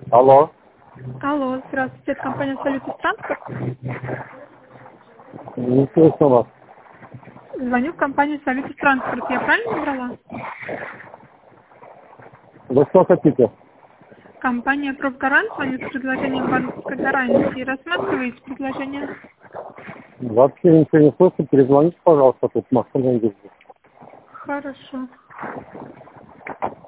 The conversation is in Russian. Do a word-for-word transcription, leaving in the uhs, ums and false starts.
Алло. Алло, здравствуйте, это компания «Салютис Транспорт». Не слышно вас. Звоню в компанию «Салютис Транспорт». Я правильно набрала? Вы что хотите? Компания «Пробгарант» звонит с предложением банковской гарантии. Рассматриваете предложение? Вообще ничего не слышу. Перезвоните, пожалуйста, тут машина ездит. Хорошо.